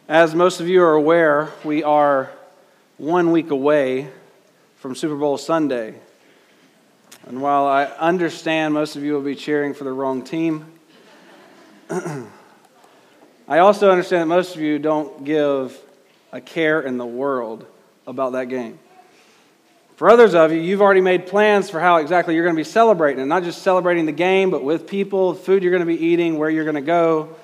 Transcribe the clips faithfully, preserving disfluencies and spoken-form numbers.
As most of you are aware, we are one week away from Super Bowl Sunday. And while I understand most of you will be cheering for the wrong team, I also understand that most of you don't give a care in the world about that game. For others of you, you've already made plans for how exactly you're going to be celebrating, and not just celebrating the game, but with people, the food you're going to be eating, where you're going to go.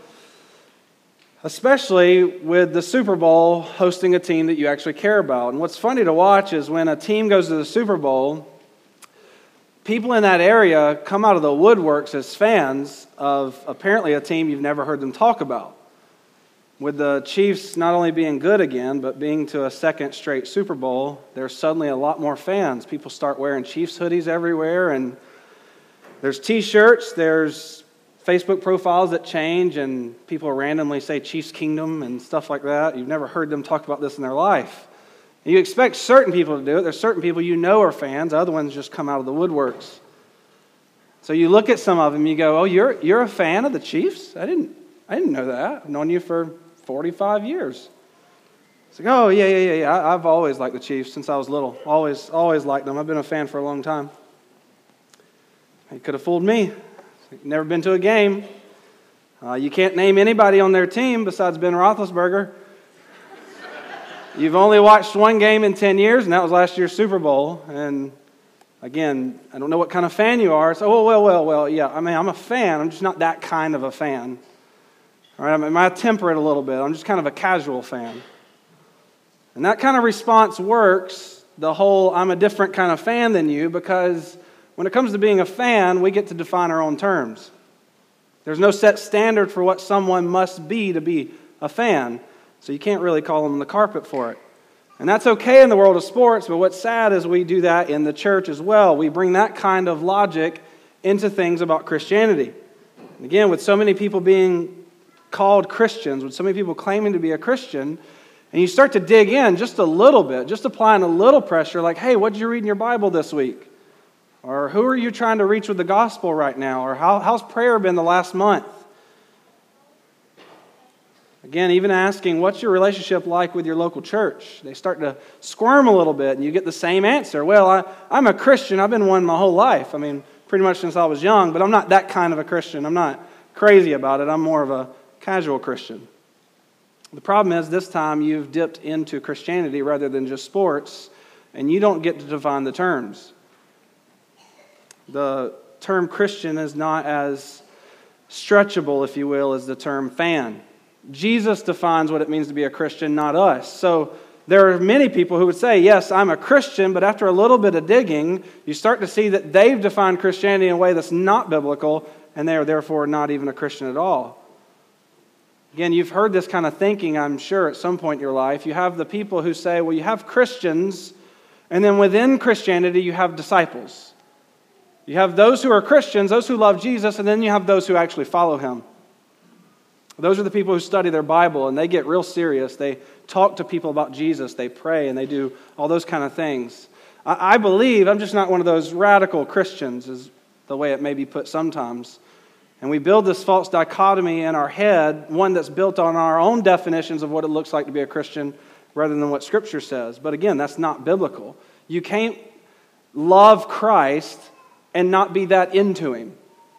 Especially with the Super Bowl hosting a team that you actually care about. And what's funny to watch is when a team goes to the Super Bowl, people in that area come out of the woodworks as fans of apparently a team you've never heard them talk about. With the Chiefs not only being good again, but being to a second straight Super Bowl, there's suddenly a lot more fans. People start wearing Chiefs hoodies everywhere, and there's T-shirts, there's Facebook profiles that change, and people randomly say Chiefs Kingdom and stuff like that. You've never heard them talk about this in their life. And you expect certain people to do it. There's certain people you know are fans. Other ones just come out of the woodworks. So you look at some of them, you go, "Oh, you're you're a fan of the Chiefs? I didn't I didn't know that. I've known you for forty-five years." It's like, "Oh yeah yeah yeah yeah. I've always liked the Chiefs since I was little. Always always liked them. I've been a fan for a long time." You could have fooled me. Never been to a game. Uh, you can't name anybody on their team besides Ben Roethlisberger. You've only watched one game in ten years, and that was last year's Super Bowl. And again, I don't know what kind of fan you are. So, oh, well, well, well, yeah. I mean, I'm a fan. I'm just not that kind of a fan. All right, I mean, I temper it a little bit. I'm just kind of a casual fan. And that kind of response works, the whole I'm a different kind of fan than you, because when it comes to being a fan, we get to define our own terms. There's no set standard for what someone must be to be a fan, so you can't really call them on the carpet for it. And that's okay in the world of sports, but what's sad is we do that in the church as well. We bring that kind of logic into things about Christianity. And again, with so many people being called Christians, with so many people claiming to be a Christian, and you start to dig in just a little bit, just applying a little pressure, like, "Hey, what did you read in your Bible this week?" Or who are you trying to reach with the gospel right now? Or how, how's prayer been the last month? Again, even asking, what's your relationship like with your local church? They start to squirm a little bit, and you get the same answer. "Well, I, I'm a Christian. I've been one my whole life. I mean, pretty much since I was young, but I'm not that kind of a Christian. I'm not crazy about it. I'm more of a casual Christian." The problem is this time you've dipped into Christianity rather than just sports, and you don't get to define the terms. The term Christian is not as stretchable, if you will, as the term fan. Jesus defines what it means to be a Christian, not us. So there are many people who would say, "Yes, I'm a Christian," but after a little bit of digging, you start to see that they've defined Christianity in a way that's not biblical, and they are therefore not even a Christian at all. Again, you've heard this kind of thinking, I'm sure, at some point in your life. You have the people who say, well, you have Christians, and then within Christianity, you have disciples. You have those who are Christians, those who love Jesus, and then you have those who actually follow Him. Those are the people who study their Bible, and they get real serious. They talk to people about Jesus. They pray, and they do all those kind of things. I, I believe, I'm just not one of those radical Christians, is the way it may be put sometimes. And we build this false dichotomy in our head, one that's built on our own definitions of what it looks like to be a Christian, rather than what Scripture says. But again, that's not biblical. You can't love Christ and not be that into Him.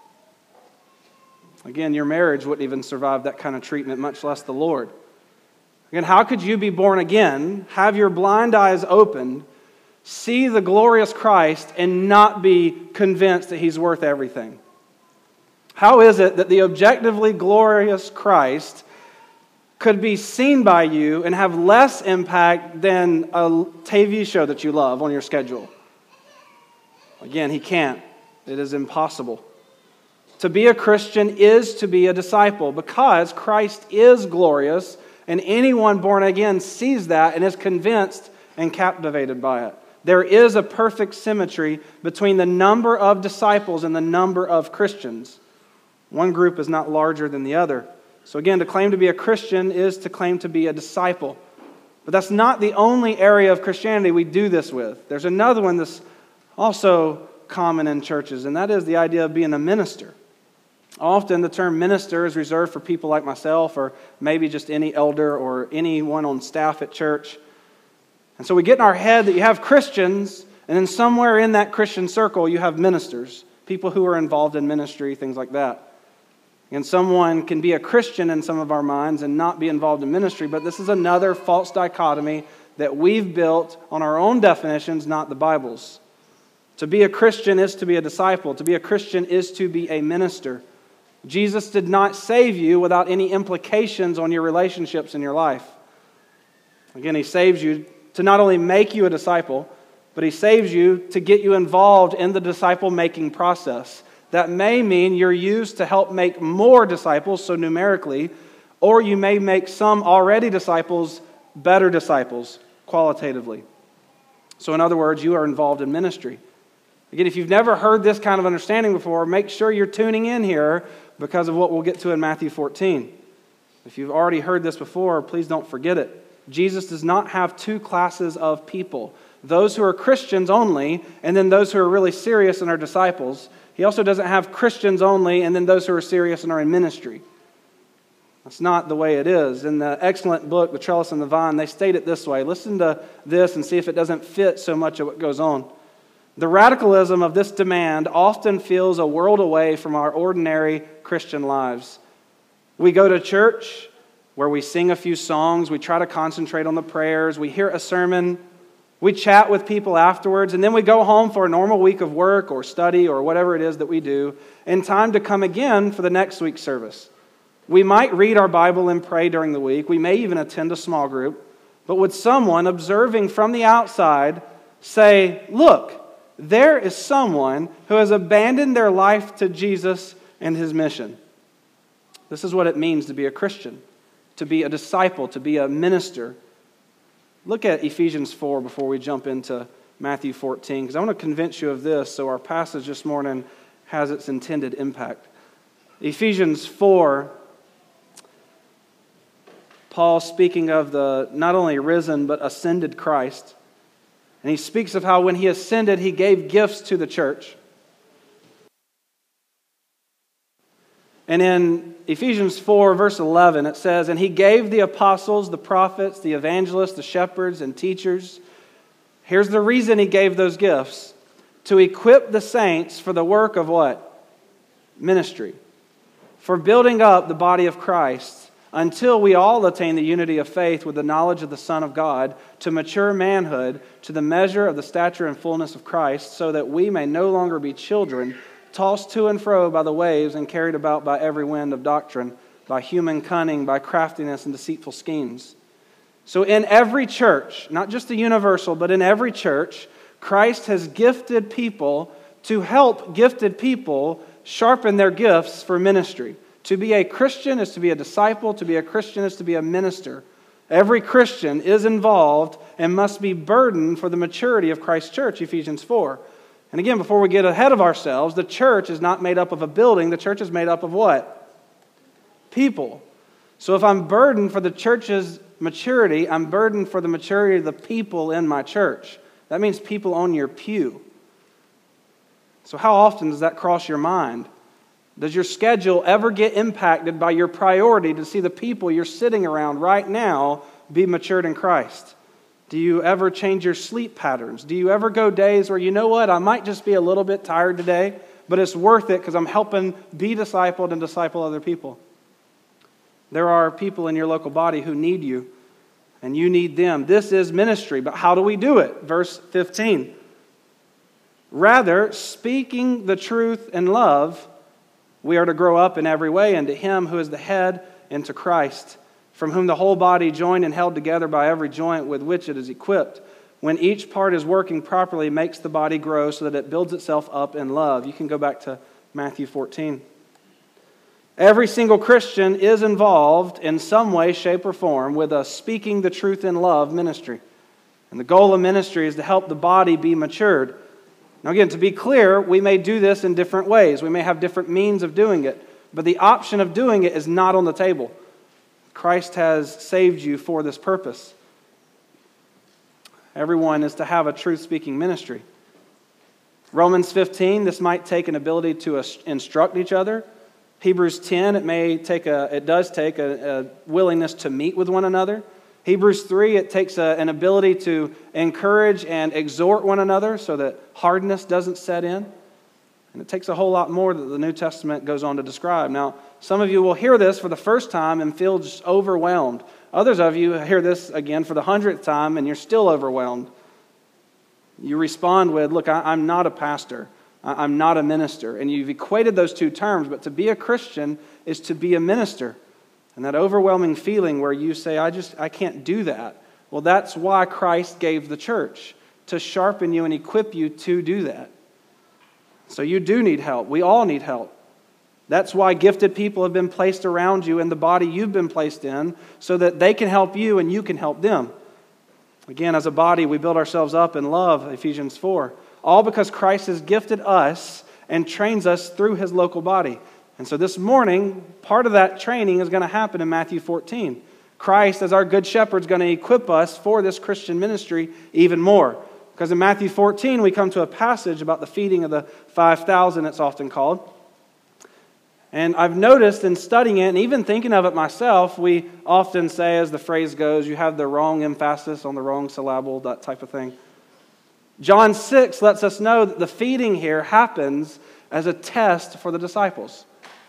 Again, your marriage wouldn't even survive that kind of treatment, much less the Lord. Again, how could you be born again, have your blind eyes opened, see the glorious Christ, and not be convinced that He's worth everything? How is it that the objectively glorious Christ could be seen by you and have less impact than a T V show that you love on your schedule? Again, He can't. It is impossible. To be a Christian is to be a disciple, because Christ is glorious, and anyone born again sees that and is convinced and captivated by it. There is a perfect symmetry between the number of disciples and the number of Christians. One group is not larger than the other. So again, to claim to be a Christian is to claim to be a disciple. But that's not the only area of Christianity we do this with. There's another one that's also common in churches, and that is the idea of being a minister. Often the term minister is reserved for people like myself or maybe just any elder or anyone on staff at church. And so we get in our head that you have Christians, and then somewhere in that Christian circle you have ministers, people who are involved in ministry, things like that. And someone can be a Christian in some of our minds and not be involved in ministry, but this is another false dichotomy that we've built on our own definitions, not the Bible's. To be a Christian is to be a disciple. To be a Christian is to be a minister. Jesus did not save you without any implications on your relationships in your life. Again, He saves you to not only make you a disciple, but He saves you to get you involved in the disciple-making process. That may mean you're used to help make more disciples, so numerically, or you may make some already disciples better disciples, qualitatively. So in other words, you are involved in ministry. Again, if you've never heard this kind of understanding before, make sure you're tuning in here because of what we'll get to in Matthew fourteen. If you've already heard this before, please don't forget it. Jesus does not have two classes of people. Those who are Christians only, and then those who are really serious and are disciples. He also doesn't have Christians only, and then those who are serious and are in ministry. That's not the way it is. In the excellent book, The Trellis and the Vine, they state it this way. Listen to this and see if it doesn't fit so much of what goes on. The radicalism of this demand often feels a world away from our ordinary Christian lives. We go to church where we sing a few songs, we try to concentrate on the prayers, we hear a sermon, we chat with people afterwards, and then we go home for a normal week of work or study or whatever it is that we do, and time to come again for the next week's service. We might read our Bible and pray during the week. We may even attend a small group. But would someone observing from the outside say, look, there is someone who has abandoned their life to Jesus and His mission? This is what it means to be a Christian, to be a disciple, to be a minister. Look at Ephesians four before we jump into Matthew fourteen, because I want to convince you of this so our passage this morning has its intended impact. Ephesians four, Paul speaking of the not only risen but ascended Christ. And he speaks of how when He ascended, He gave gifts to the church. And in Ephesians four, verse eleven, it says, and He gave the apostles, the prophets, the evangelists, the shepherds, and teachers. Here's the reason He gave those gifts. To equip the saints for the work of what? Ministry. For building up the body of Christ, until we all attain the unity of faith with the knowledge of the Son of God, to mature manhood, to the measure of the stature and fullness of Christ, so that we may no longer be children, tossed to and fro by the waves and carried about by every wind of doctrine, by human cunning, by craftiness and deceitful schemes. So in every church, not just the universal, but in every church, Christ has gifted people to help gifted people sharpen their gifts for ministry. To be a Christian is to be a disciple. To be a Christian is to be a minister. Every Christian is involved and must be burdened for the maturity of Christ's church, Ephesians four. And again, before we get ahead of ourselves, the church is not made up of a building. The church is made up of what? People. So if I'm burdened for the church's maturity, I'm burdened for the maturity of the people in my church. That means people on your pew. So how often does that cross your mind? Does your schedule ever get impacted by your priority to see the people you're sitting around right now be matured in Christ? Do you ever change your sleep patterns? Do you ever go days where, you know what, I might just be a little bit tired today, but it's worth it because I'm helping be discipled and disciple other people? There are people in your local body who need you, and you need them. This is ministry, but how do we do it? Verse fifteen. Rather, speaking the truth in love, we are to grow up in every way into Him who is the head, into Christ, from whom the whole body, joined and held together by every joint with which it is equipped, when each part is working properly, makes the body grow so that it builds itself up in love. You can go back to Matthew fourteen. Every single Christian is involved in some way, shape, or form with a speaking the truth in love ministry. And the goal of ministry is to help the body be matured. Now again, to be clear, we may do this in different ways. We may have different means of doing it. But the option of doing it is not on the table. Christ has saved you for this purpose. Everyone is to have a truth-speaking ministry. Romans fifteen, this might take an ability to instruct each other, Hebrews ten, it may take a, it does take a, a willingness to meet with one another. Hebrews three, it takes a, an ability to encourage and exhort one another so that hardness doesn't set in. And it takes a whole lot more that the New Testament goes on to describe. Now, some of you will hear this for the first time and feel just overwhelmed. Others of you hear this again for the hundredth time and you're still overwhelmed. You respond with, look, I, I'm not a pastor. I, I'm not a minister. And you've equated those two terms, but to be a Christian is to be a minister. And that overwhelming feeling where you say, I just, I can't do that. Well, that's why Christ gave the church, to sharpen you and equip you to do that. So you do need help. We all need help. That's why gifted people have been placed around you in the body you've been placed in, so that they can help you and you can help them. Again, as a body, we build ourselves up in love, Ephesians four. All because Christ has gifted us and trains us through His local body. And so this morning, part of that training is going to happen in Matthew fourteen. Christ, as our good shepherd, is going to equip us for this Christian ministry even more. Because in Matthew fourteen, we come to a passage about the feeding of the five thousand, it's often called. And I've noticed in studying it, and even thinking of it myself, we often say, as the phrase goes, you have the wrong emphasis on the wrong syllable, that type of thing. John six lets us know that the feeding here happens as a test for the disciples.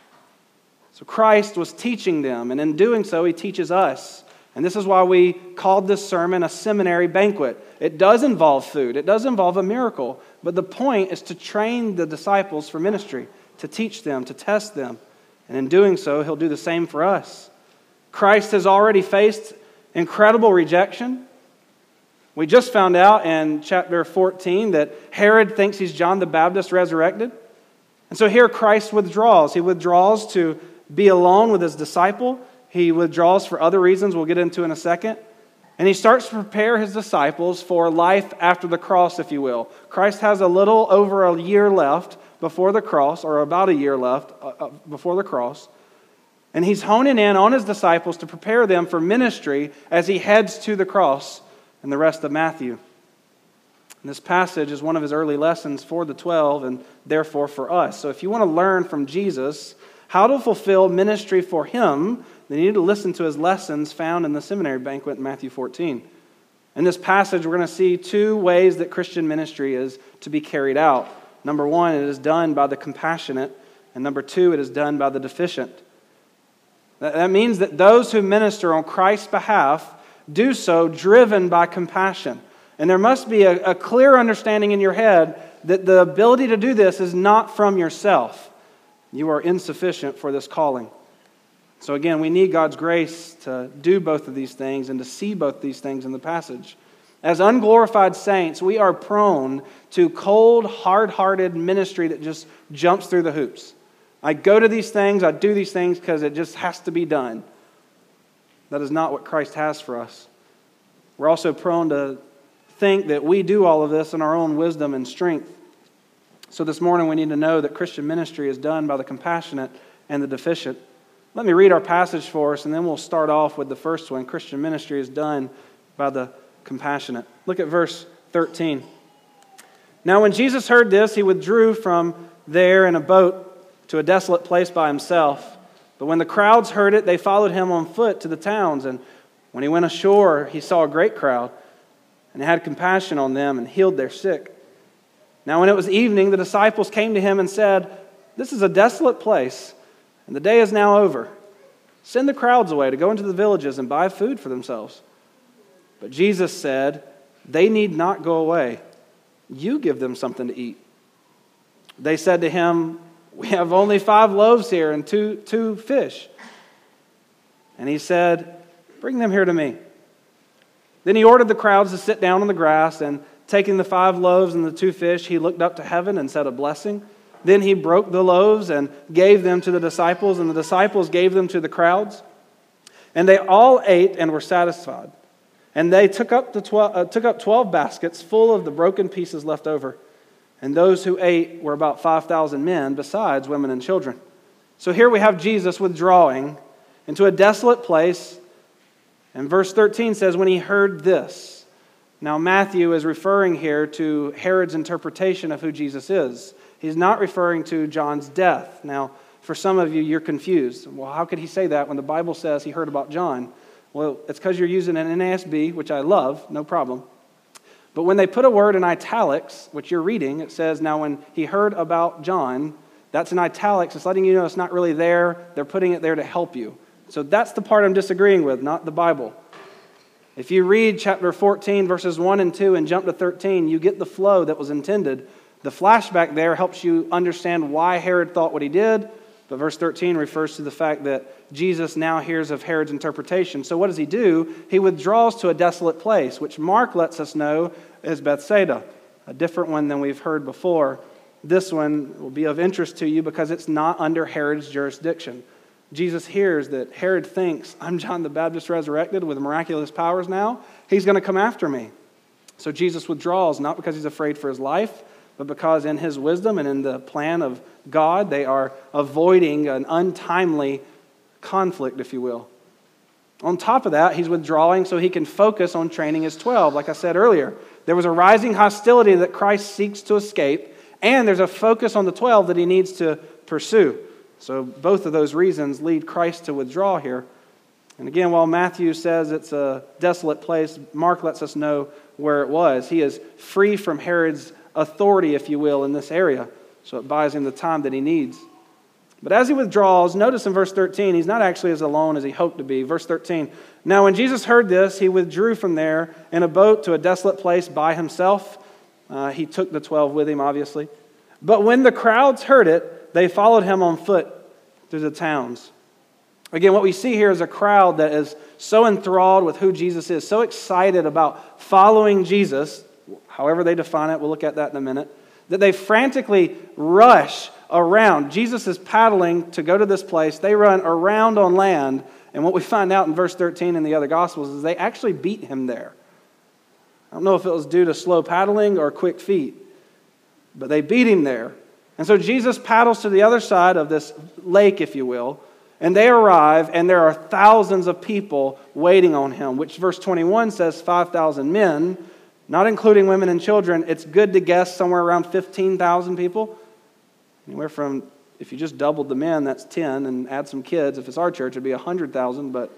So Christ was teaching them, and in doing so, He teaches us. And this is why we called this sermon a seminary banquet. It does involve food. It does involve a miracle. But the point is to train the disciples for ministry, to teach them, to test them. And in doing so, He'll do the same for us. Christ has already faced incredible rejection. We just found out in chapter fourteen that Herod thinks he's John the Baptist resurrected. And so here Christ withdraws. He withdraws to be alone with His disciple. He withdraws for other reasons we'll get into in a second. And He starts to prepare His disciples for life after the cross, if you will. Christ has a little over a year left before the cross, or about a year left uh, before the cross. And He's honing in on His disciples to prepare them for ministry as He heads to the cross in the rest of Matthew. And this passage is one of His early lessons for the twelve and therefore for us. So if you want to learn from Jesus how to fulfill ministry for Him, then you need to listen to His lessons found in the seminary banquet in Matthew fourteen. In this passage, we're going to see two ways that Christian ministry is to be carried out. Number one, it is done by the compassionate. And number two, it is done by the deficient. That means that those who minister on Christ's behalf do so driven by compassion. And there must be a, a clear understanding in your head that the ability to do this is not from yourself. You are insufficient for this calling. So again, we need God's grace to do both of these things and to see both these things in the passage. As unglorified saints, we are prone to cold, hard-hearted ministry that just jumps through the hoops. I go to these things, I do these things because it just has to be done. That is not what Christ has for us. We're also prone to think that we do all of this in our own wisdom and strength. So this morning we need to know that Christian ministry is done by the compassionate and the deficient. Let me read our passage for us, and then we'll start off with the first one. Christian ministry is done by the compassionate. Look at verse thirteen. Now when Jesus heard this, He withdrew from there in a boat to a desolate place by Himself. But when the crowds heard it, they followed Him on foot to the towns. And when He went ashore, He saw a great crowd, and had compassion on them and healed their sick. Now when it was evening, the disciples came to Him and said, "This is a desolate place, and the day is now over. Send the crowds away to go into the villages and buy food for themselves." But Jesus said, "They need not go away. You give them something to eat." They said to Him, "We have only five loaves here and two, two fish." And He said, "Bring them here to me." Then He ordered the crowds to sit down on the grass, and taking the five loaves and the two fish, He looked up to heaven and said a blessing. Then He broke the loaves and gave them to the disciples, and the disciples gave them to the crowds. And they all ate and were satisfied. And they took up, the twelve, uh, took up twelve baskets full of the broken pieces left over. And those who ate were about five thousand men, besides women and children. So here we have Jesus withdrawing into a desolate place. And verse thirteen says, when He heard this. Now Matthew is referring here to Herod's interpretation of who Jesus is. He's not referring to John's death. Now, for some of you, you're confused. Well, how could he say that when the Bible says he heard about John? Well, it's because you're using an N A S B, which I love, no problem. But when they put a word in italics, which you're reading, it says, now when he heard about John, that's in italics. It's letting you know it's not really there. They're putting it there to help you. So that's the part I'm disagreeing with, not the Bible. If you read chapter fourteen, verses one and two, and jump to thirteen, you get the flow that was intended. The flashback there helps you understand why Herod thought what he did, but verse thirteen refers to the fact that Jesus now hears of Herod's interpretation. So what does he do? He withdraws to a desolate place, which Mark lets us know is Bethsaida, a different one than we've heard before. This one will be of interest to you because it's not under Herod's jurisdiction. Jesus hears that Herod thinks, I'm John the Baptist resurrected with miraculous powers now. He's going to come after me. So Jesus withdraws, not because he's afraid for his life, but because in his wisdom and in the plan of God, they are avoiding an untimely conflict, if you will. On top of that, he's withdrawing so he can focus on training his twelve. Like I said earlier, there was a rising hostility that Christ seeks to escape, and there's a focus on the twelve that he needs to pursue. So both of those reasons lead Christ to withdraw here. And again, while Matthew says it's a desolate place, Mark lets us know where it was. He is free from Herod's authority, if you will, in this area. So it buys him the time that he needs. But as he withdraws, notice in verse thirteen, he's not actually as alone as he hoped to be. Verse thirteen, now when Jesus heard this, he withdrew from there in a boat to a desolate place by himself. Uh, he took the twelve with him, obviously. But when the crowds heard it, they followed him on foot through the towns. Again, what we see here is a crowd that is so enthralled with who Jesus is, so excited about following Jesus, however they define it, we'll look at that in a minute, that they frantically rush around. Jesus is paddling to go to this place. They run around on land, and what we find out in verse thirteen in the other Gospels is they actually beat him there. I don't know if it was due to slow paddling or quick feet, but they beat him there. And so Jesus paddles to the other side of this lake, if you will, and they arrive, and there are thousands of people waiting on him, which verse twenty-one says five thousand men, not including women and children. It's good to guess somewhere around fifteen thousand people. Anywhere from, if you just doubled the men, that's ten, and add some kids. If it's our church, it'd be one hundred thousand, but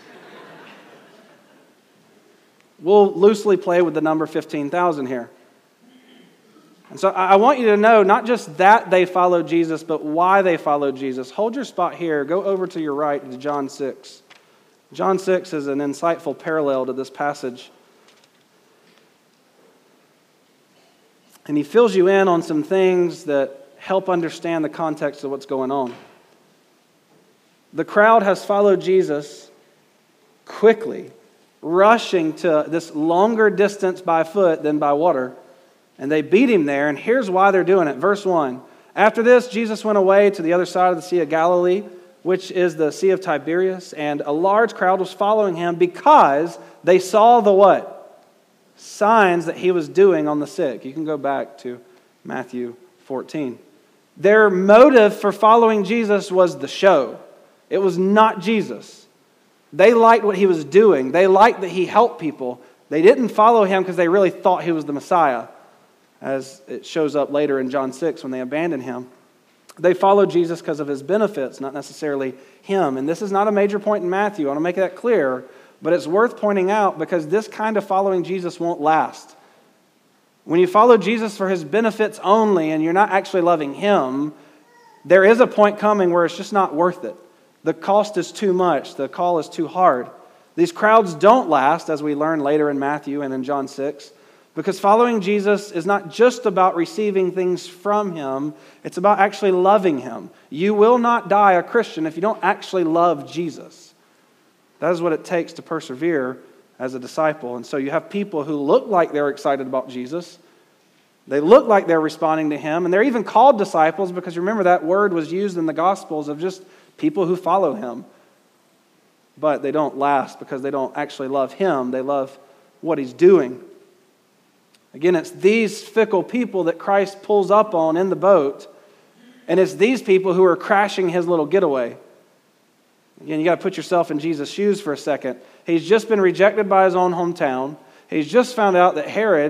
we'll loosely play with the number fifteen thousand here. And so I want you to know not just that they followed Jesus, but why they followed Jesus. Hold your spot here. Go over to your right to John six. John six is an insightful parallel to this passage. And he fills you in on some things that help understand the context of what's going on. The crowd has followed Jesus quickly, rushing to this longer distance by foot than by water. And they beat him there, and here's why they're doing it. Verse one, after this, Jesus went away to the other side of the Sea of Galilee, which is the Sea of Tiberias, and a large crowd was following him because they saw the what? Signs that he was doing on the sick. You can go back to Matthew fourteen. Their motive for following Jesus was the show. It was not Jesus. They liked what he was doing. They liked that he helped people. They didn't follow him because they really thought he was the Messiah, as it shows up later in John six when they abandon him. They followed Jesus because of his benefits, not necessarily him. And this is not a major point in Matthew. I want to make that clear. But it's worth pointing out because this kind of following Jesus won't last. When you follow Jesus for his benefits only and you're not actually loving him, there is a point coming where it's just not worth it. The cost is too much. The call is too hard. These crowds don't last, as we learn later in Matthew and in John six. Because following Jesus is not just about receiving things from him, it's about actually loving him. You will not die a Christian if you don't actually love Jesus. That is what it takes to persevere as a disciple. And so you have people who look like they're excited about Jesus. They look like they're responding to him, and they're even called disciples because remember that word was used in the Gospels of just people who follow him. But they don't last because they don't actually love him. They love what he's doing. Again, it's these fickle people that Christ pulls up on in the boat, and it's these people who are crashing his little getaway. Again, you got to put yourself in Jesus' shoes for a second. He's just been rejected by his own hometown. He's just found out that Herod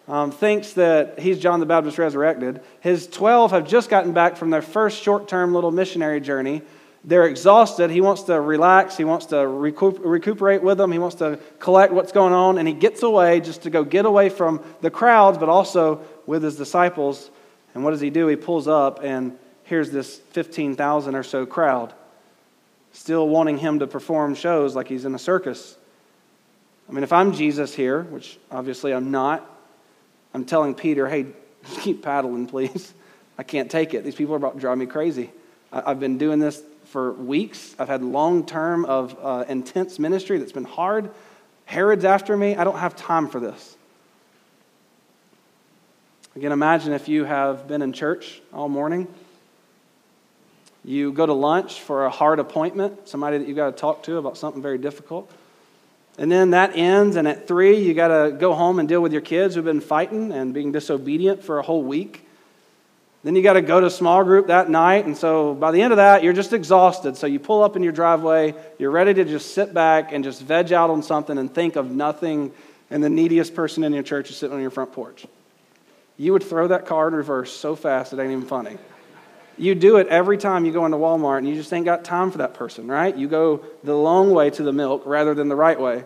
um, thinks that he's John the Baptist resurrected. His twelve have just gotten back from their first short-term little missionary journey. They're exhausted. He wants to relax. He wants to recoup, recuperate with them. He wants to collect what's going on. And he gets away just to go get away from the crowds, but also with his disciples. And what does he do? He pulls up, and here's this fifteen thousand or so crowd, still wanting him to perform shows like he's in a circus. I mean, if I'm Jesus here, which obviously I'm not, I'm telling Peter, hey, keep paddling, please. I can't take it. These people are about to drive me crazy. I've been doing this for weeks. I've had long term of uh, intense ministry that's been hard. Herod's after me. I don't have time for this. Again, imagine if you have been in church all morning. You go to lunch for a hard appointment, somebody that you've got to talk to about something very difficult. And then that ends, and at three, you got to go home and deal with your kids who've been fighting and being disobedient for a whole week. Then you got to go to small group that night, and so by the end of that, you're just exhausted. So you pull up in your driveway, you're ready to just sit back and just veg out on something and think of nothing, and the neediest person in your church is sitting on your front porch. You would throw that car in reverse so fast it ain't even funny. You do it every time you go into Walmart, and you just ain't got time for that person, right? You go the long way to the milk rather than the right way.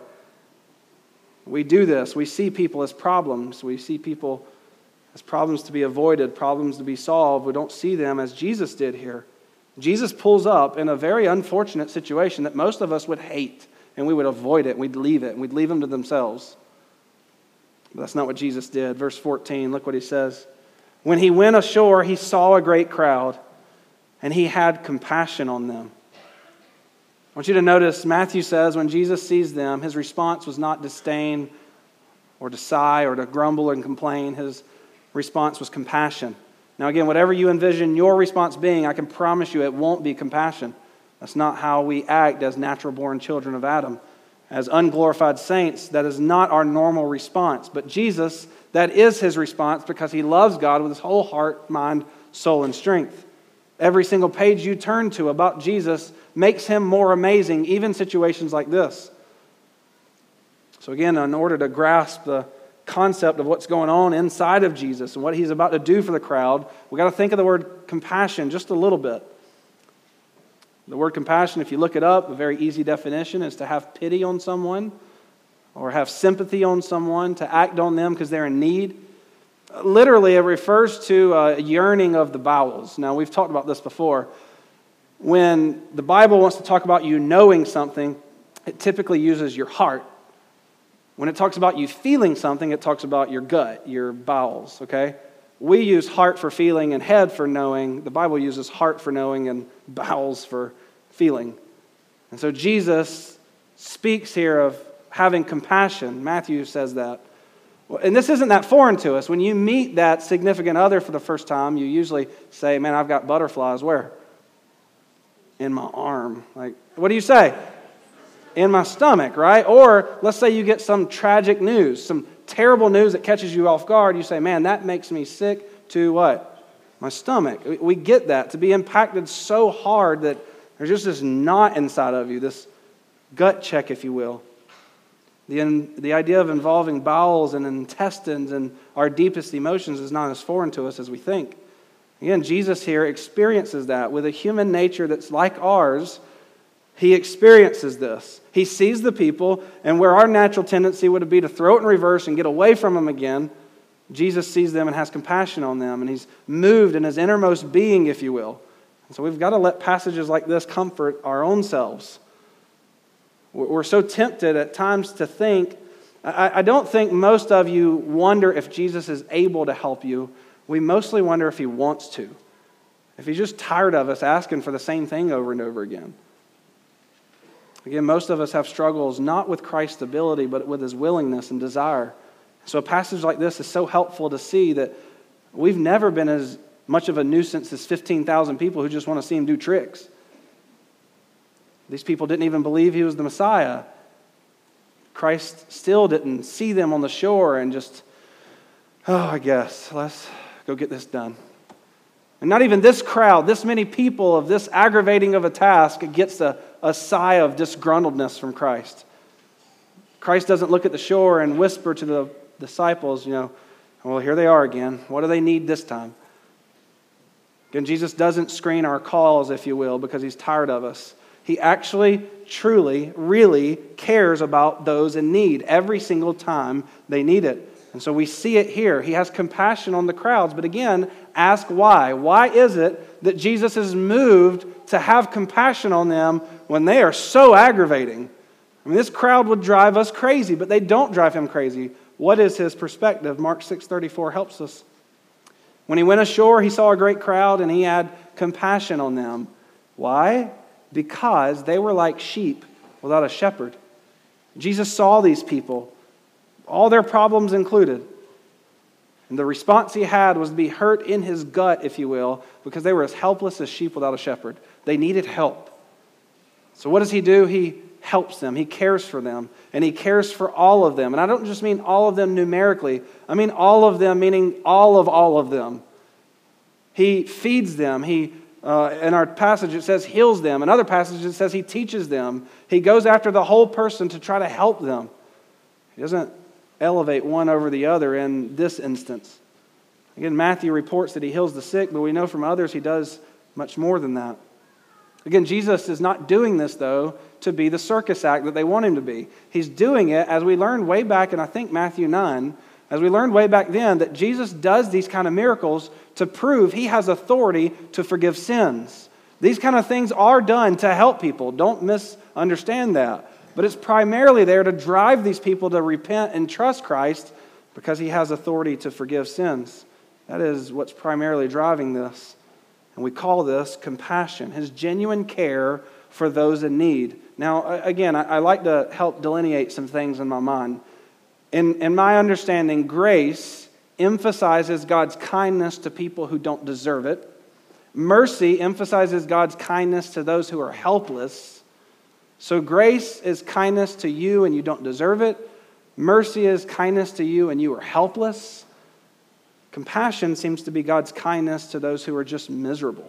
We do this. We see people as problems. We see people as problems to be avoided, problems to be solved. We don't see them as Jesus did here. Jesus pulls up in a very unfortunate situation that most of us would hate, and we would avoid it, and we'd leave it, and we'd leave them to themselves. But that's not what Jesus did. Verse fourteen, look what he says. When he went ashore, he saw a great crowd, and he had compassion on them. I want you to notice, Matthew says, when Jesus sees them, his response was not disdain or to sigh or to grumble and complain. His response was compassion. Now again, whatever you envision your response being, I can promise you it won't be compassion. That's not how we act as natural-born children of Adam. As unglorified saints, that is not our normal response. But Jesus, that is his response because he loves God with his whole heart, mind, soul, and strength. Every single page you turn to about Jesus makes him more amazing, even situations like this. So again, in order to grasp the concept of what's going on inside of Jesus and what he's about to do for the crowd, we've got to think of the word compassion just a little bit. The word compassion, if you look it up, a very easy definition is to have pity on someone or have sympathy on someone, to act on them because they're in need. Literally, it refers to a yearning of the bowels. Now, we've talked about this before. When the Bible wants to talk about you knowing something, it typically uses your heart. When it talks about you feeling something, it talks about your gut, your bowels, okay? We use heart for feeling and head for knowing. The Bible uses heart for knowing and bowels for feeling. And so Jesus speaks here of having compassion. Matthew says that. And this isn't that foreign to us. When you meet that significant other for the first time, you usually say, man, I've got butterflies. Where? In my arm. Like, what do you say? In my stomach, right? Or let's say you get some tragic news, some terrible news that catches you off guard. You say, man, that makes me sick to what? My stomach. We get that. To be impacted so hard that there's just this knot inside of you, this gut check, if you will. The, the idea of involving bowels and intestines and our deepest emotions is not as foreign to us as we think. Again, Jesus here experiences that with a human nature that's like ours. He experiences this. He sees the people, and where our natural tendency would be to throw it in reverse and get away from them again, Jesus sees them and has compassion on them, and he's moved in his innermost being, if you will. And so we've got to let passages like this comfort our own selves. We're so tempted at times to think, I, I don't think most of you wonder if Jesus is able to help you. We mostly wonder if he wants to. If he's just tired of us asking for the same thing over and over again. Again, most of us have struggles not with Christ's ability, but with his willingness and desire. So a passage like this is so helpful to see that we've never been as much of a nuisance as fifteen thousand people who just want to see him do tricks. These people didn't even believe he was the Messiah. Christ still didn't see them on the shore and just, oh, I guess, let's go get this done. And not even this crowd, this many people of this aggravating of a task gets a, a sigh of disgruntledness from Christ. Christ doesn't look at the shore and whisper to the disciples, you know, Well, here they are again. What do they need this time? Again, Jesus doesn't screen our calls, if you will, because he's tired of us. He actually, truly, really cares about those in need every single time they need it. And so we see it here. He has compassion on the crowds. But again, ask why. Why is it that Jesus is moved to have compassion on them when they are so aggravating? I mean, this crowd would drive us crazy, but they don't drive him crazy. What is his perspective? Mark six thirty-four helps us. When he went ashore, he saw a great crowd, and he had compassion on them. Why? Because they were like sheep without a shepherd. Jesus saw these people, all their problems included. And the response he had was to be hurt in his gut, if you will, because they were as helpless as sheep without a shepherd. They needed help. So what does he do? He helps them. He cares for them. And he cares for all of them. And I don't just mean all of them numerically. I mean all of them, meaning all of all of them. He feeds them. He, uh, in our passage, it says heals them. In other passages, it says he teaches them. He goes after the whole person to try to help them. He doesn't elevate one over the other in this instance. Again, Matthew reports that he heals the sick, but we know from others he does much more than that. Again, Jesus is not doing this, though, to be the circus act that they want him to be. He's doing it, as we learned way back in, I think, Matthew nine, as we learned way back then, that Jesus does these kind of miracles to prove he has authority to forgive sins. These kind of things are done to help people. Don't misunderstand that. But it's primarily there to drive these people to repent and trust Christ because he has authority to forgive sins. That is what's primarily driving this. And we call this compassion, his genuine care for those in need. Now, again, I, I like to help delineate some things in my mind. In, in my understanding, grace emphasizes God's kindness to people who don't deserve it. Mercy emphasizes God's kindness to those who are helpless. So grace is kindness to you and you don't deserve it. Mercy is kindness to you and you are helpless. Compassion seems to be God's kindness to those who are just miserable.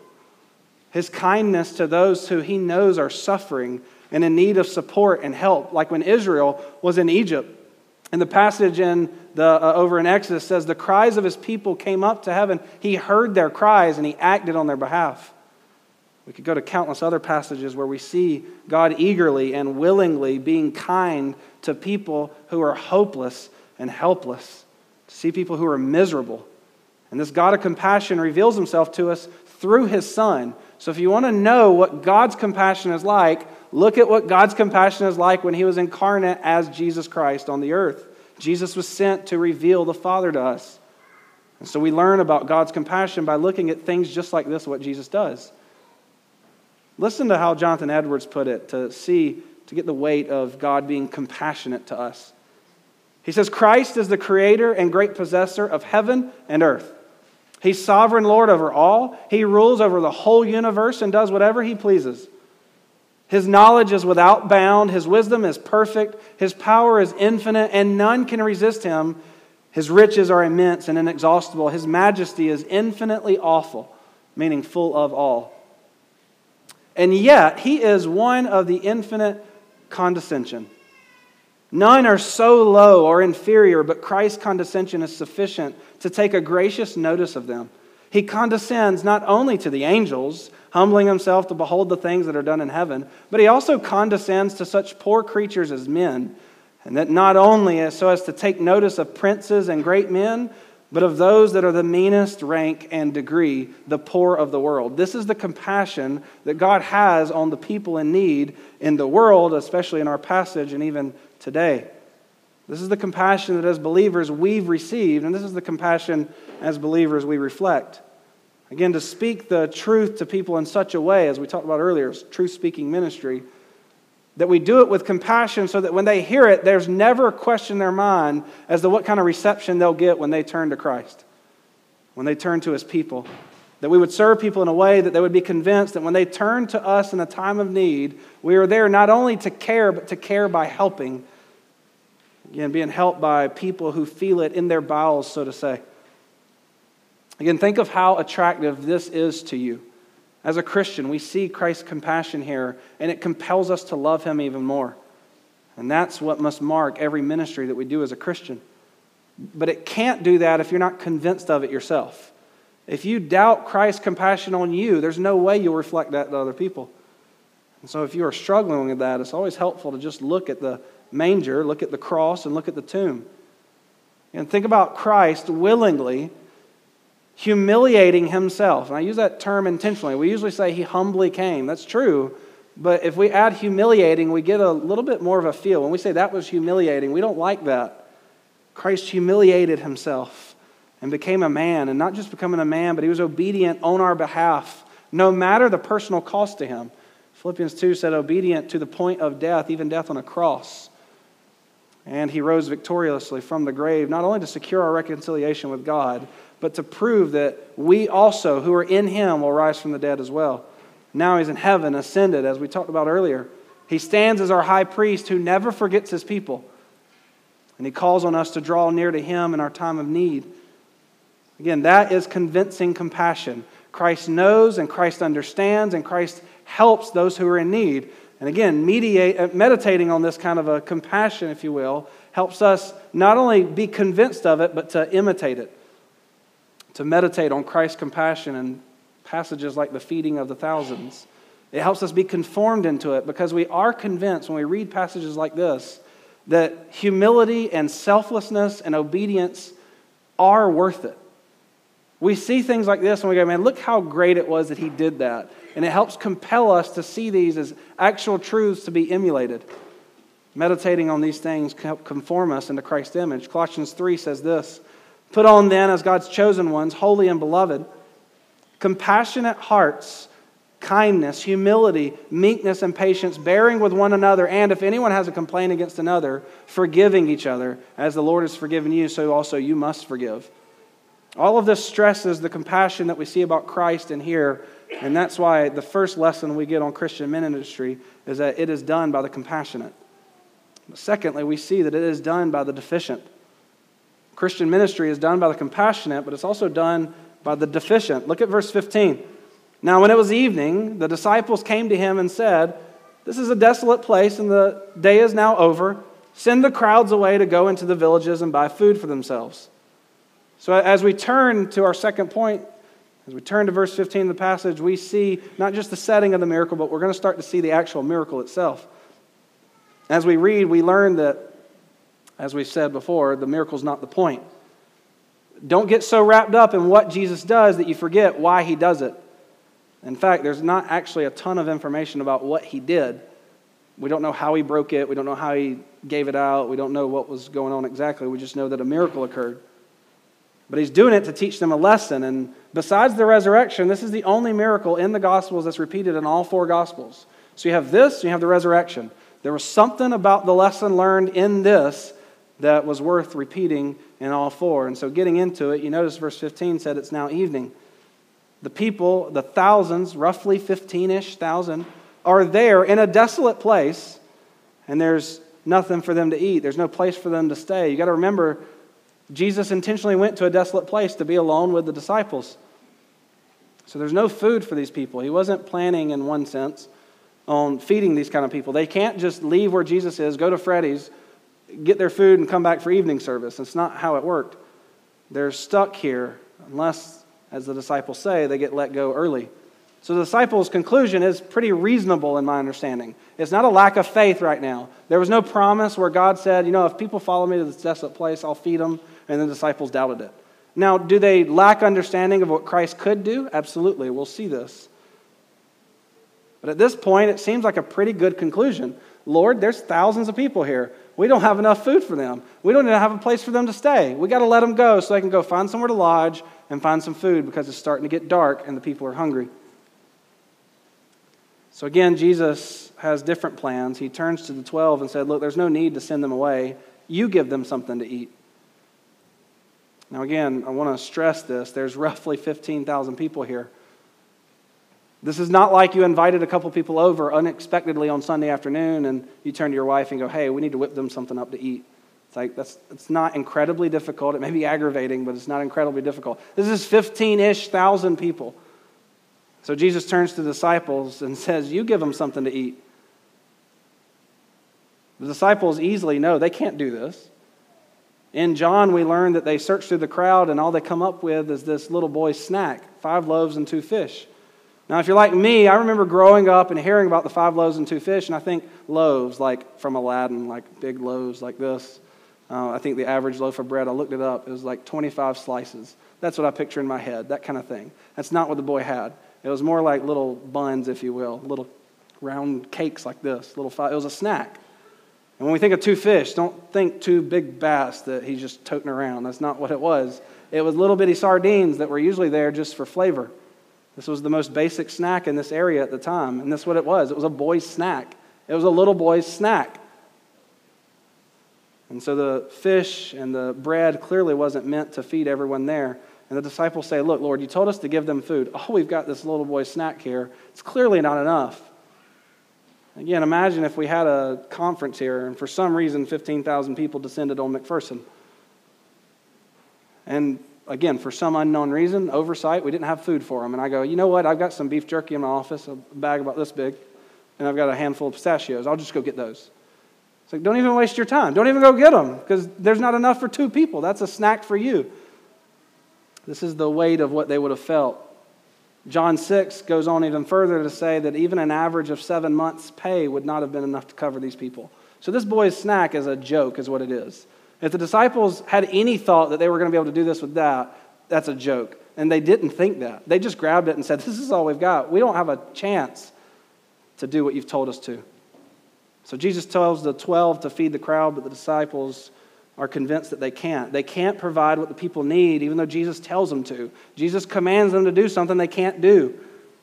His kindness to those who he knows are suffering and in need of support and help, like when Israel was in Egypt. And the passage in the uh, over in Exodus says, the cries of his people came up to heaven. He heard their cries and he acted on their behalf. We could go to countless other passages where we see God eagerly and willingly being kind to people who are hopeless and helpless, to see people who are miserable. And this God of compassion reveals himself to us through his Son. So if you want to know what God's compassion is like, look at what God's compassion is like when he was incarnate as Jesus Christ on the earth. Jesus was sent to reveal the Father to us. And so we learn about God's compassion by looking at things just like this, what Jesus does. Listen to how Jonathan Edwards put it to see, to get the weight of God being compassionate to us. He says, Christ is the creator and great possessor of heaven and earth. He's sovereign Lord over all. He rules over the whole universe and does whatever he pleases. His knowledge is without bound. His wisdom is perfect. His power is infinite, and none can resist him. His riches are immense and inexhaustible. His majesty is infinitely awful, meaning full of all. And yet, he is one of the infinite condescension. None are so low or inferior, but Christ's condescension is sufficient to take a gracious notice of them. He condescends not only to the angels, humbling himself to behold the things that are done in heaven, but he also condescends to such poor creatures as men, and that not only as so as to take notice of princes and great men, but of those that are the meanest rank and degree, the poor of the world. This is the compassion that God has on the people in need in the world, especially in our passage and even today. This is the compassion that as believers we've received, and this is the compassion as believers we reflect. Again, to speak the truth to people in such a way, as we talked about earlier, truth-speaking ministry, that we do it with compassion so that when they hear it, there's never a question in their mind as to what kind of reception they'll get when they turn to Christ, when they turn to his people. That we would serve people in a way that they would be convinced that when they turn to us in a time of need, we are there not only to care, but to care by helping. Again, being helped by people who feel it in their bowels, so to say. Again, think of how attractive this is to you. As a Christian, we see Christ's compassion here, and it compels us to love him even more. And that's what must mark every ministry that we do as a Christian. But it can't do that if you're not convinced of it yourself. If you doubt Christ's compassion on you, there's no way you'll reflect that to other people. And so if you are struggling with that, it's always helpful to just look at the manger, look at the cross, and look at the tomb. And think about Christ willingly humiliating himself. And I use that term intentionally. We usually say he humbly came. That's true. But if we add humiliating, we get a little bit more of a feel. When we say that was humiliating, we don't like that. Christ humiliated himself and became a man. And not just becoming a man, but he was obedient on our behalf, no matter the personal cost to him. Philippians two said, obedient to the point of death, even death on a cross. And he rose victoriously from the grave, not only to secure our reconciliation with God, but to prove that we also, who are in him, will rise from the dead as well. Now he's in heaven, ascended, as we talked about earlier. He stands as our high priest who never forgets his people. And he calls on us to draw near to him in our time of need. Again, that is convincing compassion. Christ knows and Christ understands and Christ helps those who are in need. And again, mediate, meditating on this kind of a compassion, if you will, helps us not only be convinced of it, but to imitate it. To meditate on Christ's compassion and passages like the feeding of the thousands. It helps us be conformed into it because we are convinced when we read passages like this that humility and selflessness and obedience are worth it. We see things like this and we go, man, look how great it was that he did that. And it helps compel us to see these as actual truths to be emulated. Meditating on these things can help conform us into Christ's image. Colossians three says this, put on then as God's chosen ones, holy and beloved, compassionate hearts, kindness, humility, meekness, and patience, bearing with one another, and if anyone has a complaint against another, forgiving each other, as the Lord has forgiven you, so also you must forgive. All of this stresses the compassion that we see about Christ in here, and that's why the first lesson we get on Christian ministry is that it is done by the compassionate. But secondly, we see that it is done by the deficient. Christian ministry is done by the compassionate, but it's also done by the deficient. Look at verse fifteen. Now, when it was evening, the disciples came to him and said, this is a desolate place and the day is now over. Send the crowds away to go into the villages and buy food for themselves. So as we turn to our second point, as we turn to verse fifteen of the passage, we see not just the setting of the miracle, but we're going to start to see the actual miracle itself. As we read, we learn that, as we've said before, the miracle is not the point. Don't get so wrapped up in what Jesus does that you forget why he does it. In fact, there's not actually a ton of information about what he did. We don't know how he broke it. We don't know how he gave it out. We don't know what was going on exactly. We just know that a miracle occurred. But he's doing it to teach them a lesson. And besides the resurrection, this is the only miracle in the Gospels that's repeated in all four Gospels. So you have this, and you have the resurrection. There was something about the lesson learned in this that was worth repeating in all four. And so getting into it, you notice verse fifteen said it's now evening. The people, the thousands, roughly fifteen-ish thousand, are there in a desolate place, and there's nothing for them to eat. There's no place for them to stay. You got to remember, Jesus intentionally went to a desolate place to be alone with the disciples. So there's no food for these people. He wasn't planning, in one sense, on feeding these kind of people. They can't just leave where Jesus is, go to Freddy's, get their food, and come back for evening service. That's not how it worked. They're stuck here unless, as the disciples say, they get let go early. So the disciples' conclusion is pretty reasonable in my understanding. It's not a lack of faith right now. There was no promise where God said, you know, if people follow me to this desolate place, I'll feed them, and the disciples doubted it. Now, do they lack understanding of what Christ could do? Absolutely. We'll see this. But at this point, it seems like a pretty good conclusion. Lord, there's thousands of people here. We don't have enough food for them. We don't even have a place for them to stay. We got to let them go so they can go find somewhere to lodge and find some food because it's starting to get dark and the people are hungry. So again, Jesus has different plans. He turns to the twelve and said, look, there's no need to send them away. You give them something to eat. Now again, I want to stress this. There's roughly fifteen thousand people here. This is not like you invited a couple people over unexpectedly on Sunday afternoon and you turn to your wife and go, hey, we need to whip them something up to eat. It's like, that's it's not incredibly difficult. It may be aggravating, but it's not incredibly difficult. This is fifteen-ish thousand people. So Jesus turns to the disciples and says, you give them something to eat. The disciples easily know they can't do this. In John, we learn that they search through the crowd and all they come up with is this little boy's snack, five loaves and two fish. Now, if you're like me, I remember growing up and hearing about the five loaves and two fish, and I think loaves, like from Aladdin, like big loaves like this. Uh, I think the average loaf of bread, I looked it up, it was like twenty-five slices. That's what I picture in my head, that kind of thing. That's not what the boy had. It was more like little buns, if you will, little round cakes like this. Little five, it was a snack. And when we think of two fish, don't think two big bass that he's just toting around. That's not what it was. It was little bitty sardines that were usually there just for flavor. This was the most basic snack in this area at the time, and that's what it was. It was a boy's snack. It was a little boy's snack. And so the fish and the bread clearly wasn't meant to feed everyone there. And the disciples say, look, Lord, you told us to give them food. Oh, we've got this little boy's snack here. It's clearly not enough. Again, imagine if we had a conference here and for some reason fifteen thousand people descended on McPherson. And again, for some unknown reason, oversight, we didn't have food for them. And I go, you know what? I've got some beef jerky in my office, a bag about this big, and I've got a handful of pistachios. I'll just go get those. It's like, don't even waste your time. Don't even go get them because there's not enough for two people. That's a snack for you. This is the weight of what they would have felt. John six goes on even further to say that even an average of seven months' pay would not have been enough to cover these people. So this boy's snack is a joke, is what it is. If the disciples had any thought that they were going to be able to do this with that, that's a joke. And they didn't think that. They just grabbed it and said, this is all we've got. We don't have a chance to do what you've told us to. So Jesus tells the twelve to feed the crowd, but the disciples are convinced that they can't. They can't provide what the people need, even though Jesus tells them to. Jesus commands them to do something they can't do.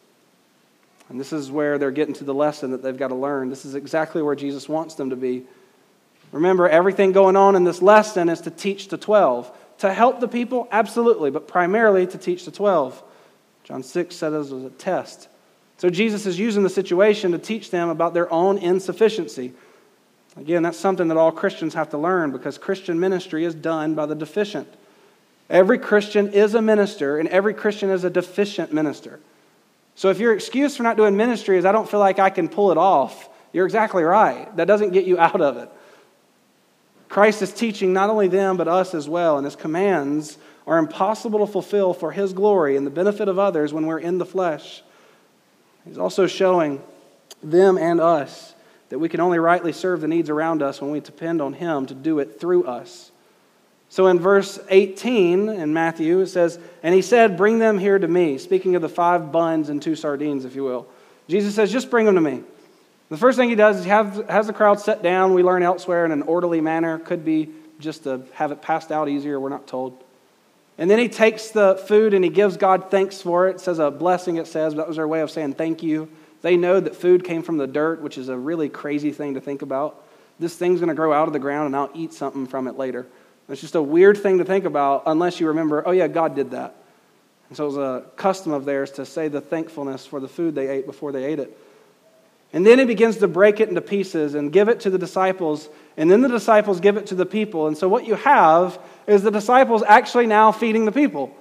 And this is where they're getting to the lesson that they've got to learn. This is exactly where Jesus wants them to be. Remember, everything going on in this lesson is to teach the twelve. To help the people, absolutely, but primarily to teach the twelve. John six said this was a test. So Jesus is using the situation to teach them about their own insufficiency. Again, that's something that all Christians have to learn because Christian ministry is done by the deficient. Every Christian is a minister, and every Christian is a deficient minister. So if your excuse for not doing ministry is, I don't feel like I can pull it off, you're exactly right. That doesn't get you out of it. Christ is teaching not only them, but us as well, and His commands are impossible to fulfill for His glory and the benefit of others when we're in the flesh. He's also showing them and us that we can only rightly serve the needs around us when we depend on Him to do it through us. So in verse eighteen in Matthew, it says, and He said, bring them here to me. Speaking of the five buns and two sardines, if you will. Jesus says, just bring them to me. The first thing He does is He has, has the crowd sit down. We learn elsewhere in an orderly manner. Could be just to have it passed out easier, we're not told. And then He takes the food and He gives God thanks for it. It says a blessing, it says. That was their way of saying thank you. They know that food came from the dirt, which is a really crazy thing to think about. This thing's going to grow out of the ground and I'll eat something from it later. It's just a weird thing to think about unless you remember, oh yeah, God did that. And so it was a custom of theirs to say the thankfulness for the food they ate before they ate it. And then He begins to break it into pieces and give it to the disciples. And then the disciples give it to the people. And so what you have is the disciples actually now feeding the people.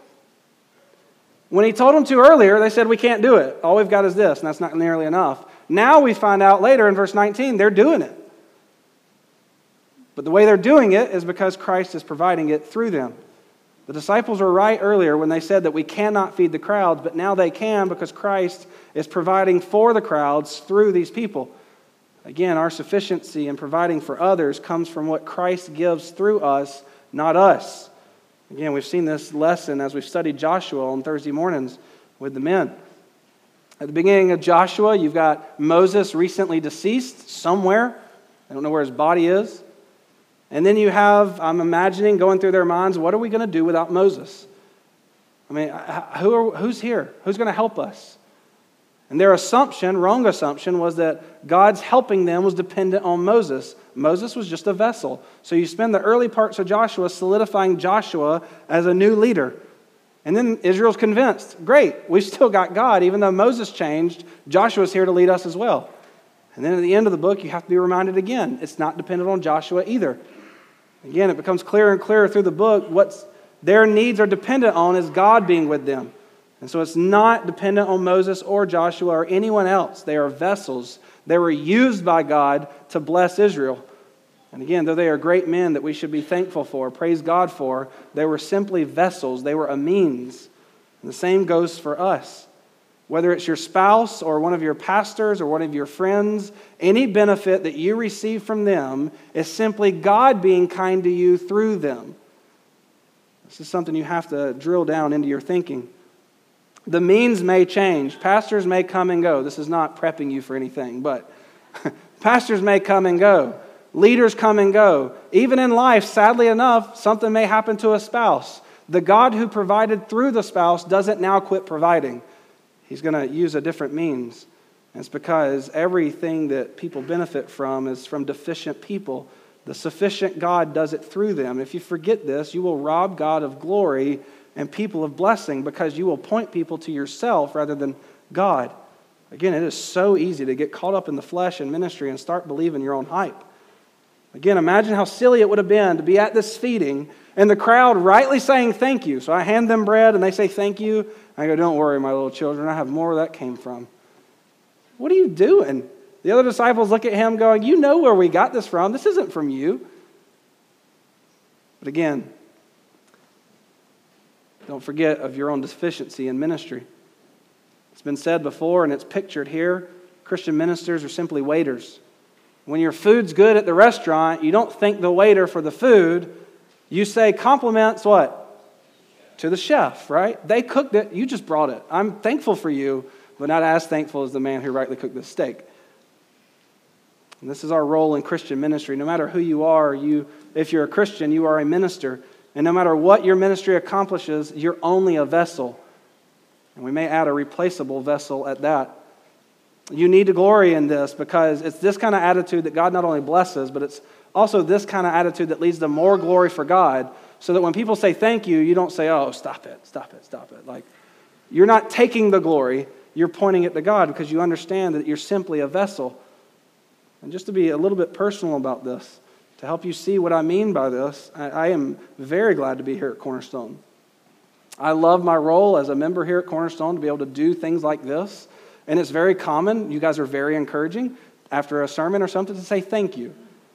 When He told them to earlier, they said, we can't do it. All we've got is this, and that's not nearly enough. Now we find out later in verse nineteen, they're doing it. But the way they're doing it is because Christ is providing it through them. The disciples were right earlier when they said that we cannot feed the crowds, but now they can because Christ is providing for the crowds through these people. Again, our sufficiency in providing for others comes from what Christ gives through us, not us. Again, we've seen this lesson as we've studied Joshua on Thursday mornings with the men. At the beginning of Joshua, you've got Moses recently deceased somewhere. I don't know where his body is. And then you have, I'm imagining, going through their minds, what are we going to do without Moses? I mean, who are, who's here? Who's going to help us? And their assumption, wrong assumption, was that God's helping them was dependent on Moses. Moses was just a vessel. So you spend the early parts of Joshua solidifying Joshua as a new leader. And then Israel's convinced, great, we've still got God. Even though Moses changed, Joshua's here to lead us as well. And then at the end of the book, you have to be reminded again, it's not dependent on Joshua either. Again, it becomes clearer and clearer through the book what their needs are dependent on is God being with them. And so it's not dependent on Moses or Joshua or anyone else. They are vessels. They were used by God to bless Israel. And again, though they are great men that we should be thankful for, praise God for, they were simply vessels. They were a means. And the same goes for us. Whether it's your spouse or one of your pastors or one of your friends, any benefit that you receive from them is simply God being kind to you through them. This is something you have to drill down into your thinking. The means may change. Pastors may come and go. This is not prepping you for anything, but pastors may come and go. Leaders come and go. Even in life, sadly enough, something may happen to a spouse. The God who provided through the spouse doesn't now quit providing. He's going to use a different means. And it's because everything that people benefit from is from deficient people. The sufficient God does it through them. If you forget this, you will rob God of glory and people of blessing because you will point people to yourself rather than God. Again, it is so easy to get caught up in the flesh and ministry and start believing your own hype. Again, imagine how silly it would have been to be at this feeding and the crowd rightly saying thank you. So I hand them bread and they say thank you. I go, don't worry, my little children, I have more where that came from. What are you doing? The other disciples look at him going, you know where we got this from. This isn't from you. But again, don't forget of your own deficiency in ministry. It's been said before and it's pictured here. Christian ministers are simply waiters. When your food's good at the restaurant, you don't thank the waiter for the food. You say compliments what? To the chef, right? They cooked it. You just brought it. I'm thankful for you, but not as thankful as the man who rightly cooked the steak. And this is our role in Christian ministry. No matter who you are, you, if you're a Christian, you are a minister. And no matter what your ministry accomplishes, you're only a vessel. And we may add a replaceable vessel at that. You need to glory in this because it's this kind of attitude that God not only blesses, but it's also this kind of attitude that leads to more glory for God, so that when people say thank you, you don't say, oh, stop it, stop it, stop it. Like, you're not taking the glory, you're pointing it to God because you understand that you're simply a vessel. And just to be a little bit personal about this, to help you see what I mean by this, I, I am very glad to be here at Cornerstone. I love my role as a member here at Cornerstone to be able to do things like this. And it's very common, you guys are very encouraging, after a sermon or something to say thank you.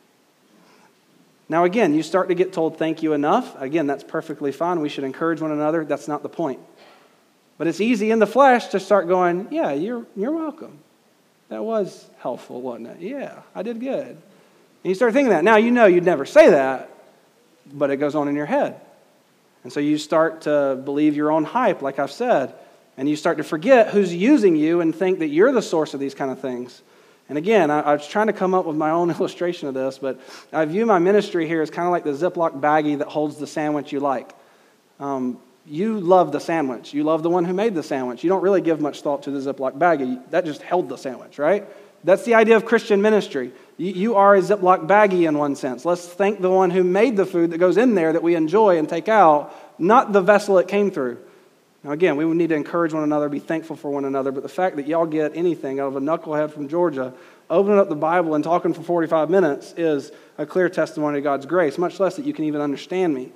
Now again, you start to get told thank you enough. Again, that's perfectly fine. We should encourage one another. That's not the point. But it's easy in the flesh to start going, yeah, you're you're welcome. That was helpful, wasn't it? Yeah, I did good. And you start thinking that. Now you know you'd never say that, but it goes on in your head. And so you start to believe your own hype, like I've said. And you start to forget who's using you and think that you're the source of these kind of things. And again, I, I was trying to come up with my own illustration of this, but I view my ministry here as kind of like the Ziploc baggie that holds the sandwich you like. Um, you love the sandwich. You love the one who made the sandwich. You don't really give much thought to the Ziploc baggie. That just held the sandwich, right? That's the idea of Christian ministry. You, you are a Ziploc baggie in one sense. Let's thank the one who made the food that goes in there that we enjoy and take out, not the vessel it came through. Now again, we would need to encourage one another, be thankful for one another, but the fact that y'all get anything out of a knucklehead from Georgia opening up the Bible and talking for forty-five minutes is a clear testimony of God's grace, much less that you can even understand me.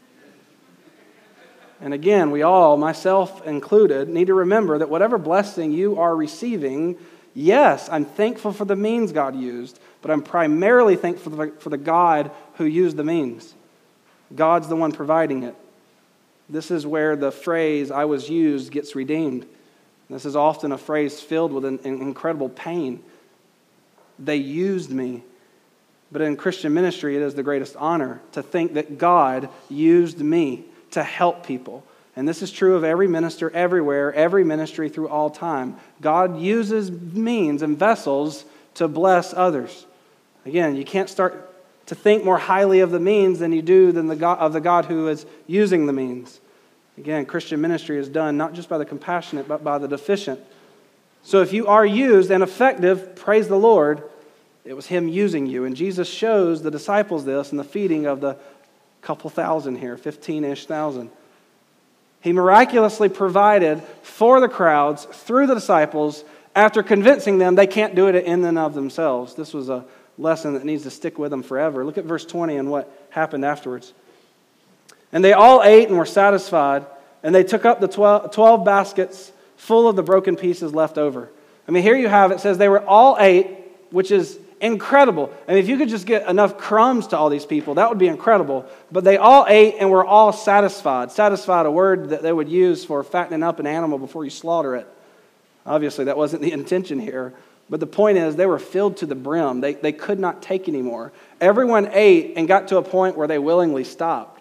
And again, we all, myself included, need to remember that whatever blessing you are receiving, yes, I'm thankful for the means God used, but I'm primarily thankful for the, for the God who used the means. God's the one providing it. This is where the phrase, I was used, gets redeemed. This is often a phrase filled with an, an incredible pain. They used me. But in Christian ministry, it is the greatest honor to think that God used me to help people. And this is true of every minister everywhere, every ministry through all time. God uses means and vessels to bless others. Again, you can't start to think more highly of the means than you do than the God, of the God who is using the means. Again, Christian ministry is done not just by the compassionate, but by the deficient. So if you are used and effective, praise the Lord, it was Him using you. And Jesus shows the disciples this in the feeding of the couple thousand here, fifteen-ish thousand. He miraculously provided for the crowds through the disciples after convincing them they can't do it in and of themselves. This was a lesson that needs to stick with them forever. Look at verse twenty and what happened afterwards. And they all ate and were satisfied, and they took up the twelve, twelve baskets full of the broken pieces left over. I mean, here you have, it says they were all ate, which is incredible. I mean, if you could just get enough crumbs to all these people, that would be incredible. But they all ate and were all satisfied. Satisfied, a word that they would use for fattening up an animal before you slaughter it. Obviously, that wasn't the intention here. But the point is, they were filled to the brim. They, they could not take anymore. Everyone ate and got to a point where they willingly stopped.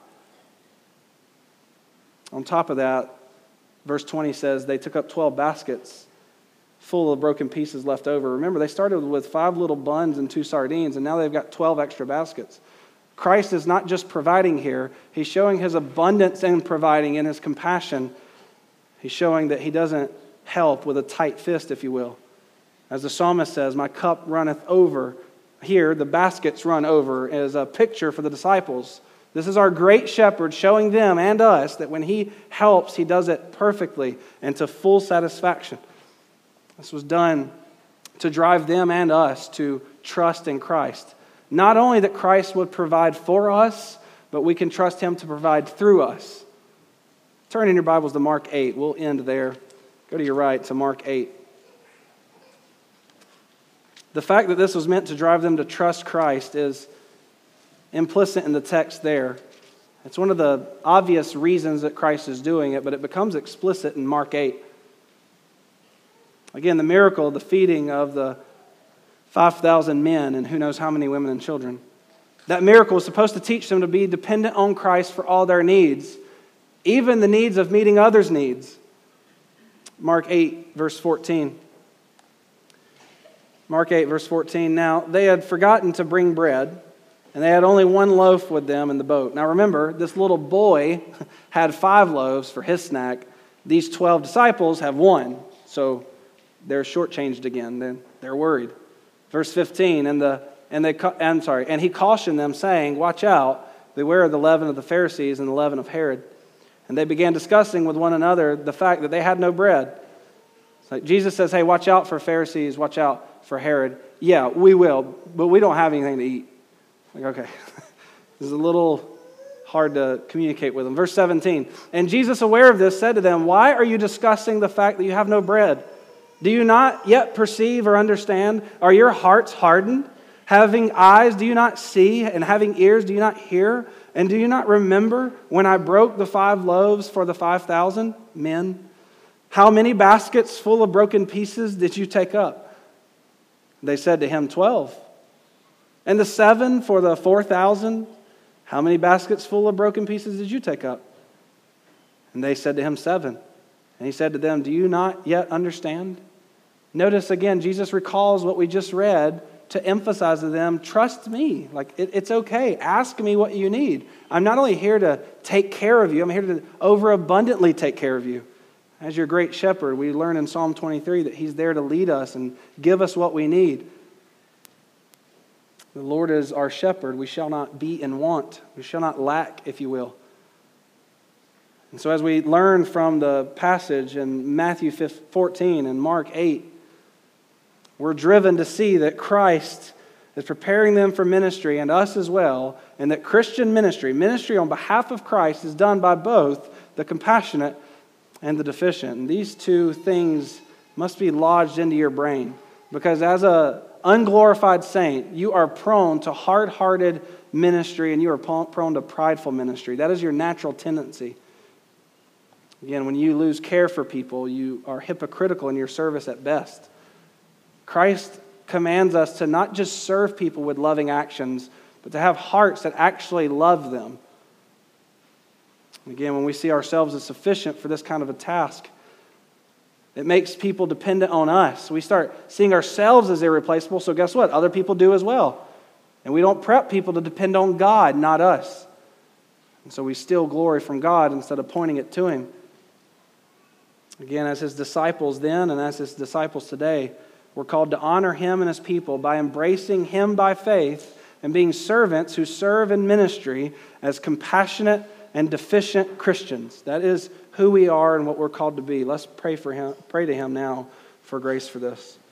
On top of that, verse twenty says, they took up twelve baskets full of broken pieces left over. Remember, they started with five little buns and two sardines, and now they've got twelve extra baskets. Christ is not just providing here. He's showing his abundance in providing, in his compassion. He's showing that he doesn't help with a tight fist, if you will. As the psalmist says, my cup runneth over. Here, the baskets run over as a picture for the disciples. This is our great shepherd showing them and us that when he helps, he does it perfectly and to full satisfaction. This was done to drive them and us to trust in Christ. Not only that Christ would provide for us, but we can trust him to provide through us. Turn in your Bibles to Mark eight. We'll end there. Go to your right to Mark eight. The fact that this was meant to drive them to trust Christ is implicit in the text there. It's one of the obvious reasons that Christ is doing it, but it becomes explicit in Mark eight. Again, the miracle, the feeding of the five thousand men and who knows how many women and children. That miracle was supposed to teach them to be dependent on Christ for all their needs, even the needs of meeting others' needs. Mark eight, verse fourteen. Mark eight, verse fourteen. Now, they had forgotten to bring bread, and they had only one loaf with them in the boat. Now, remember, this little boy had five loaves for his snack. These twelve disciples have one, so they're shortchanged again. They're, they're worried. Verse fifteen, and the and they I'm sorry, and he cautioned them, saying, "Watch out, beware of the leaven of the Pharisees and the leaven of Herod." And they began discussing with one another the fact that they had no bread. It's like Jesus says, "Hey, watch out for Pharisees, watch out for Herod." Yeah, we will, but we don't have anything to eat. Like, okay, this is a little hard to communicate with them. Verse seventeen, and Jesus, aware of this, said to them, "Why are you discussing the fact that you have no bread? Do you not yet perceive or understand? Are your hearts hardened? Having eyes, do you not see? And having ears, do you not hear? And do you not remember when I broke the five loaves for the five thousand men? How many baskets full of broken pieces did you take up?" They said to him, twelve. "And the seven for the four thousand? How many baskets full of broken pieces did you take up?" And they said to him, seven. And he said to them, "Do you not yet understand?" Notice again, Jesus recalls what we just read to emphasize to them, trust me. Like, it, it's okay. Ask me what you need. I'm not only here to take care of you, I'm here to overabundantly take care of you. As your great shepherd, we learn in Psalm twenty-three that he's there to lead us and give us what we need. The Lord is our shepherd. We shall not be in want. We shall not lack, if you will. And so as we learn from the passage in Matthew fourteen and Mark eight, we're driven to see that Christ is preparing them for ministry and us as well, and that Christian ministry, ministry on behalf of Christ, is done by both the compassionate and the deficient. And these two things must be lodged into your brain, because as a unglorified saint, you are prone to hard-hearted ministry and you are prone to prideful ministry. That is your natural tendency. Again, when you lose care for people, you are hypocritical in your service at best. Christ commands us to not just serve people with loving actions, but to have hearts that actually love them. Again, when we see ourselves as sufficient for this kind of a task, it makes people dependent on us. We start seeing ourselves as irreplaceable, so guess what? Other people do as well. And we don't prep people to depend on God, not us. And so we steal glory from God instead of pointing it to Him. Again, as His disciples then and as His disciples today, we're called to honor Him and His people by embracing Him by faith and being servants who serve in ministry as compassionate and deficient Christians. That is who we are and what we're called to be. Let's pray for Him, pray to Him now for grace for this.